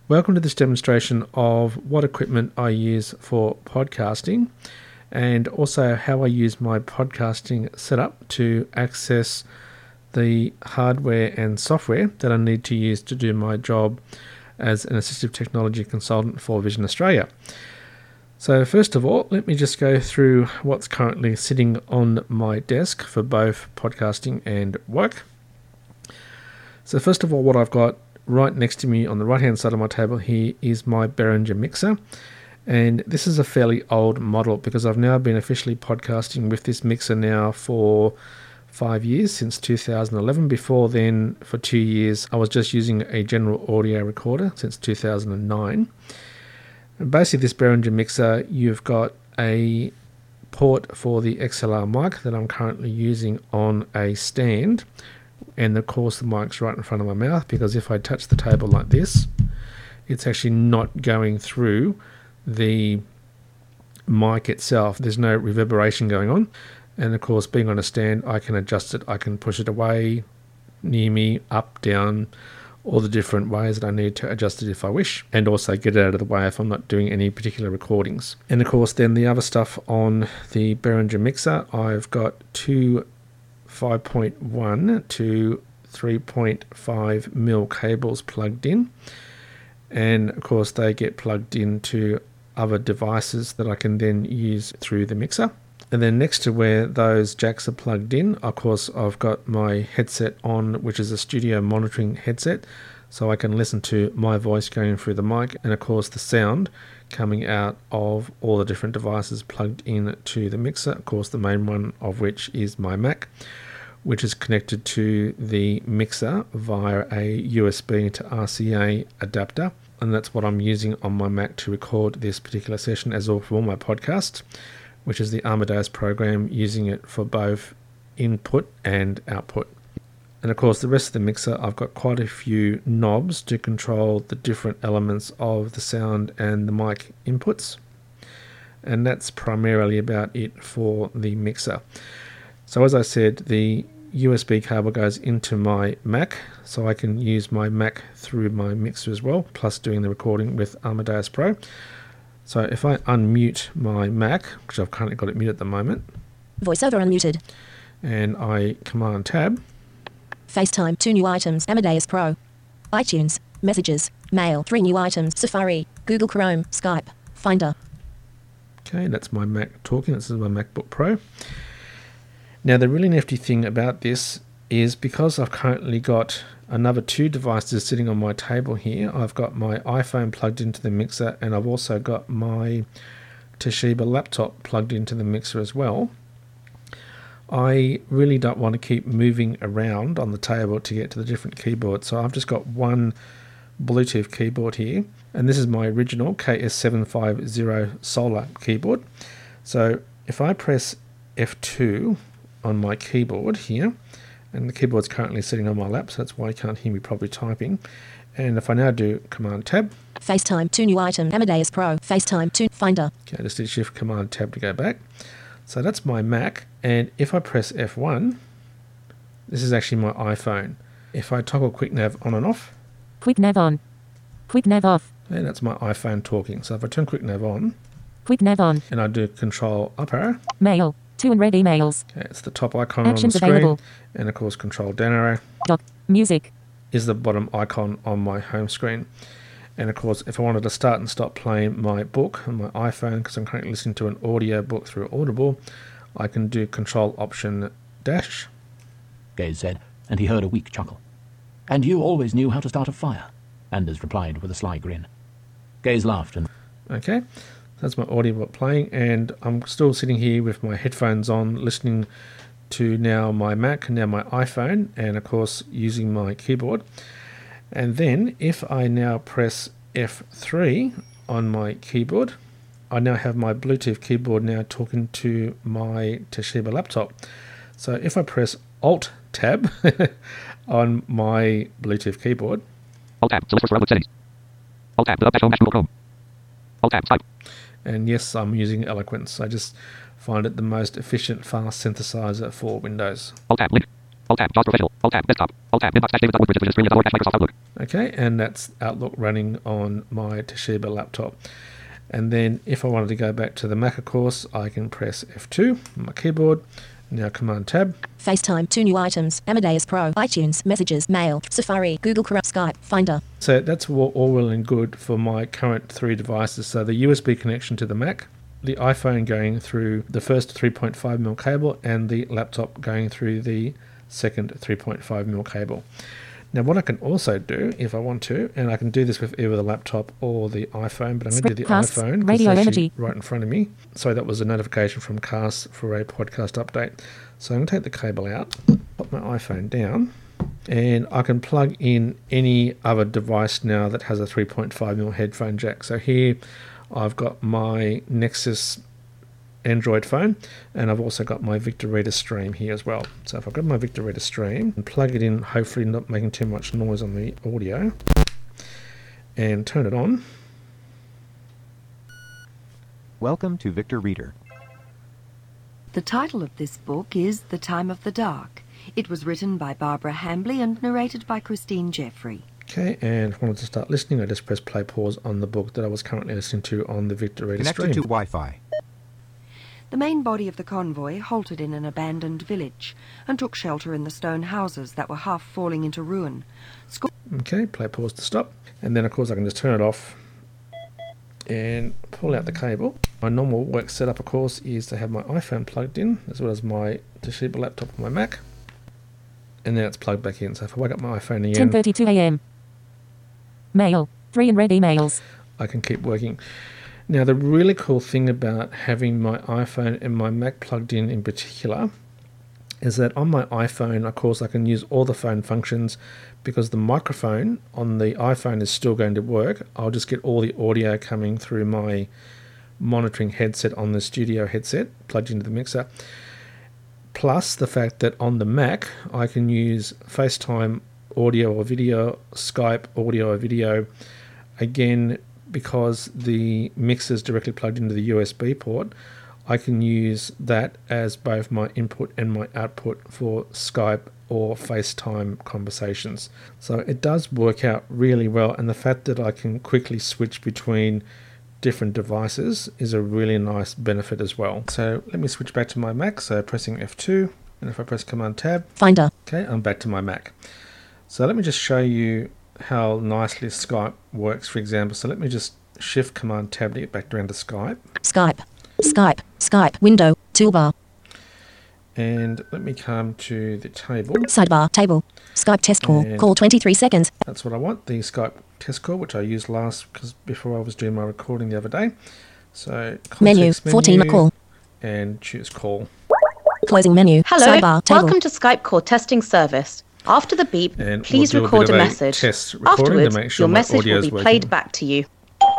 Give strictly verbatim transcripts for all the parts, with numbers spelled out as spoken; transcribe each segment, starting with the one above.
Welcome to this demonstration of what equipment I use for podcasting and also how I use my podcasting setup to access the hardware and software that I need to use to do my job as an assistive technology consultant for Vision Australia. So first of all, let me just go through what's currently sitting on my desk for both podcasting and work. So first of all, what I've got right next to me on the right hand side of my table here is my Behringer mixer, and this is a fairly old model because I've now been officially podcasting with this mixer now for five years, since two thousand eleven. Before then, for two years I was just using a general audio recorder since two thousand nine. And basically this Behringer mixer, you've got a port for the X L R mic that I'm currently using on a stand. And of course the mic's right in front of my mouth, because if I touch the table like this, it's actually not going through the mic itself. There's no reverberation going on. And of course, being on a stand, I can adjust it. I can push it away, near me, up, down, all the different ways that I need to adjust it if I wish, and also get it out of the way if I'm not doing any particular recordings. And of course, then the other stuff on the Behringer mixer, I've got two five point one to three point five mil cables plugged in, and of course they get plugged into other devices that I can then use through the mixer. And then next to where those jacks are plugged in, of course I've got my headset on, which is a studio monitoring headset, so I can listen to my voice going through the mic, and of course the sound coming out of all the different devices plugged in to the mixer. Of course the main one of which is my Mac, which is connected to the mixer via a U S B to R C A adapter, and that's what I'm using on my Mac to record this particular session, as well for all my podcasts, which is the Amadeus program, using it for both input and output. And of course the rest of the mixer, I've got quite a few knobs to control the different elements of the sound and the mic inputs, and that's primarily about it for the mixer. So as I said, the U S B cable goes into my Mac, so I can use my Mac through my mixer as well, plus doing the recording with Amadeus Pro. So if I unmute my Mac, which I've currently got it muted at the moment, voiceover unmuted, and I command tab, FaceTime, two new items, Amadeus Pro, iTunes, messages, mail, three new items, Safari, Google Chrome, Skype, Finder. Okay, that's my Mac talking. This is my MacBook Pro. Now the really nifty thing about this is, because I've currently got another two devices sitting on my table here, I've got my iPhone plugged into the mixer, and I've also got my Toshiba laptop plugged into the mixer as well. I really don't want to keep moving around on the table to get to the different keyboards, so I've just got one Bluetooth keyboard here, and this is my original K S seven fifty Solar keyboard. So if I press F two on my keyboard here, and the keyboard's currently sitting on my lap, so that's why you can't hear me probably typing. And if I now do Command Tab, FaceTime, two new item, Amadeus Pro, FaceTime, two, Finder. Okay, I just did Shift Command Tab to go back. So that's my Mac, and if I press F one, this is actually my iPhone. If I toggle Quick Nav on and off, Quick Nav on, Quick Nav off, and that's my iPhone talking. So if I turn Quick Nav on, Quick Nav on, and I do Control Up Arrow, Mail, two and red emails. Okay, it's the top icon Actions on the screen, available. And of course Control Down Arrow, Doc, music, is the bottom icon on my home screen. And of course, if I wanted to start and stop playing my book on my iPhone, because I'm currently listening to an audio book through Audible, I can do Control Option Dash. Gaze said, and he heard a weak chuckle. And you always knew how to start a fire, Anders replied with a sly grin. Gaze laughed and... Okay, that's my audiobook playing, and I'm still sitting here with my headphones on, listening to now my Mac, now my iPhone, and of course using my keyboard. And then if I now press F three on my keyboard, I now have my Bluetooth keyboard now talking to my Toshiba laptop. So if I press Alt Tab on my Bluetooth keyboard, Alt Tab, select for settings. Alt Tab, dash home, dash Google Chrome. Alt Tab, type. And yes, I'm using Eloquence. I just find it the most efficient, fast synthesizer for Windows. Alt Tab, link. Alt Tab, JAWS Professional. Alt Tab, desktop. Alt Tab, inbox dash David Woodbridge, Microsoft Outlook. Okay, and that's Outlook running on my Toshiba laptop. And then if I wanted to go back to the Mac, of course, I can press F two on my keyboard. Now Command Tab. FaceTime, two new items, Amadeus Pro, iTunes, Messages, Mail, Safari, Google Chrome, Skype, Finder. So that's all all well and good for my current three devices. So the U S B connection to the Mac, the iPhone going through the first three point five millimeter cable, and the laptop going through the second three point five millimeter cable. Now what I can also do if I want to, and I can do this with either the laptop or the iPhone, but I'm going to do the Casts, iPhone because Radio it's actually Energy. right in front of me. So that was a notification from Cast for a podcast update. So I'm going to take the cable out, put my iPhone down, and I can plug in any other device now that has a three point five millimeter headphone jack. So here I've got my Nexus Android phone, and I've also got my Victor Reader Stream here as well. So if I've got my Victor Reader Stream and plug it in, hopefully not making too much noise on the audio, and turn it on. Welcome to Victor Reader. The title of this book is The Time of the Dark. It was written by Barbara Hambley and narrated by Christine Jeffrey. Okay, and if I wanted to start listening, I just press play pause on the book that I was currently listening to on the Victor Reader Connected Stream. to Wi-Fi. The main body of the convoy halted in an abandoned village and took shelter in the stone houses that were half falling into ruin. Sco- Okay, play pause to stop. And then of course I can just turn it off and pull out the cable. My normal work setup of course is to have my iPhone plugged in as well as my Toshiba laptop and my Mac. And now it's plugged back in. So if I wake up my iPhone ten again, thirty-two a.m. Mail. Three unread emails. I can keep working. Now the really cool thing about having my iPhone and my Mac plugged in in particular is that on my iPhone, of course, I can use all the phone functions because the microphone on the iPhone is still going to work. I'll just get all the audio coming through my monitoring headset on the studio headset plugged into the mixer. Plus the fact that on the Mac, I can use FaceTime audio or video, Skype audio or video, again, because the mixer is directly plugged into the U S B port. I can use that as both my input and my output for Skype or FaceTime conversations. So it does work out really well, and the fact that I can quickly switch between different devices is a really nice benefit as well. So let me switch back to my Mac, so pressing F two, and if I press Command Tab, Finder. okay, I'm back to my Mac. So let me just show you how nicely Skype works, for example. So let me just Shift Command Tab to get back around to Skype. Skype. Skype. Skype. Window. Toolbar. And let me come to the table. Sidebar. Table. Skype test call. And- Call twenty-three seconds. That's what I want, the Skype test call, which I used last because before I was doing my recording the other day. So Menu. context fourteen. menu, Call. and choose call. Closing menu. Hello, Sidebar. Table. welcome to Skype call testing service. After the beep, And please we'll do a record bit a, of a message. test recording to Afterwards, make sure your my message audio will is be working. played back to you.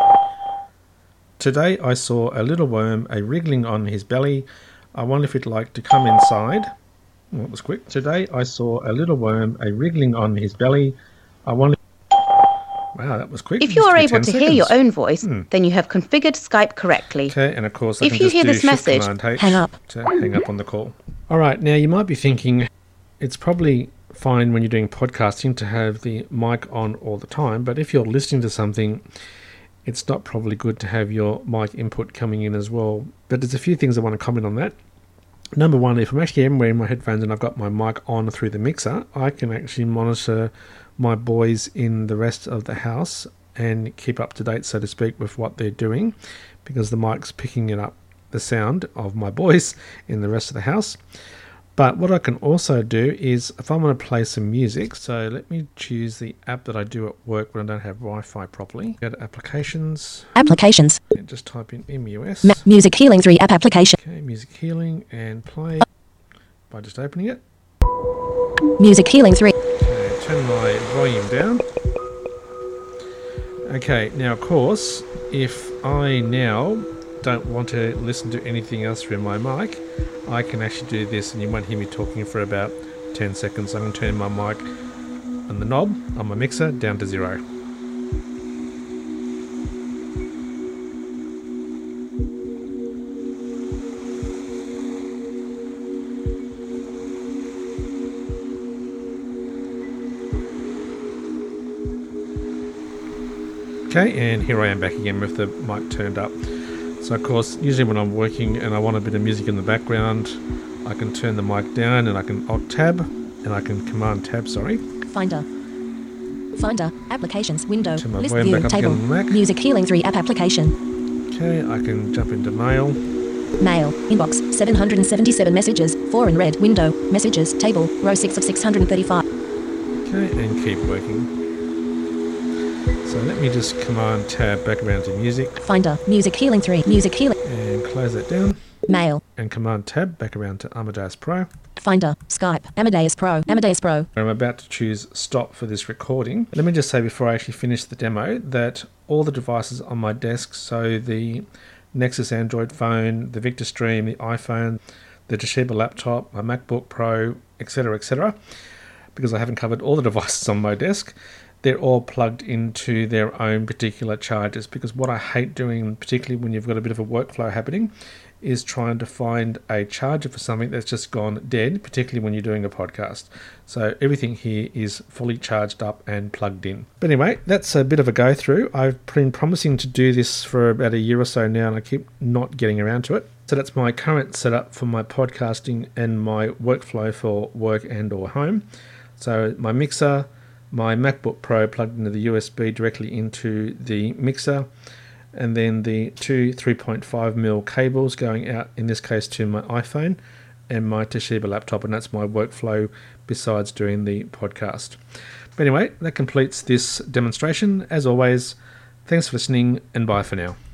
Today I saw a little worm, a wriggling on his belly. I wonder if he'd like to come inside. Oh, that was quick. Today I saw a little worm, a wriggling on his belly. I wonder. Wow, that was quick. If you Just are took able ten to hear your seconds. own voice, Hmm. then you have configured Skype correctly. Okay, and of course I If can you just hear do this Shift message, Command H hang up. to hang up on the call. All right, now you might be thinking it's probably fine when you're doing podcasting to have the mic on all the time, but if you're listening to something, it's not probably good to have your mic input coming in as well. But there's a few things I want to comment on that. Number one, if I'm actually wearing my headphones and I've got my mic on through the mixer, I can actually monitor my boys in the rest of the house and keep up to date, so to speak, with what they're doing, because the mic's picking it up, the sound of my boys in the rest of the house. But what I can also do is, if I want to play some music, so let me choose the app that I do at work when I don't have Wi-Fi properly. Go to Applications, Applications. and just type in M U S. Ma- Music Healing three app application. Okay, Music Healing, and play by just opening it. Music Healing three. Okay, turn my volume down. Okay, now of course, if I now don't want to listen to anything else through my mic, I can actually do this and you won't hear me talking for about ten seconds. I can turn my mic and the knob on my mixer down to zero. Okay, and here I am back again with the mic turned up. So of course, usually when I'm working and I want a bit of music in the background, I can turn the mic down and I can Alt Tab, and I can Command Tab, sorry. Finder. Finder. Applications. Window. Turn my List volume view. back up Table. again on the Mac. Music Healing three app application. Okay, I can jump into Mail. Mail. Inbox. seven hundred seventy-seven messages. four in red. Window. Messages. Table. Row six of six hundred thirty-five. Okay, and keep working. So let me just Command Tab back around to Music Finder. Music Healing three. Music Healing. and close that down. Mail. And Command Tab back around to Amadeus Pro. Finder. Skype. Amadeus Pro. Amadeus Pro. I'm about to choose Stop for this recording. Let me just say before I actually finish the demo that all the devices on my desk, so the Nexus Android phone, the Victor Stream, the iPhone, the Toshiba laptop, my MacBook Pro, et cetera, et cetera, because I haven't covered all the devices on my desk, they're all plugged into their own particular chargers, because what I hate doing, particularly when you've got a bit of a workflow happening, is trying to find a charger for something that's just gone dead, particularly when you're doing a podcast. So everything here is fully charged up and plugged in. But anyway, that's a bit of a go through. I've been promising to do this for about a year or so now, and I keep not getting around to it. So that's my current setup for my podcasting and my workflow for work and or home. So my mixer, my MacBook Pro plugged into the U S B directly into the mixer, and then the two three point five millimeter cables going out, in this case to my iPhone and my Toshiba laptop, and that's my workflow besides doing the podcast. But anyway, that completes this demonstration. As always, thanks for listening, and bye for now.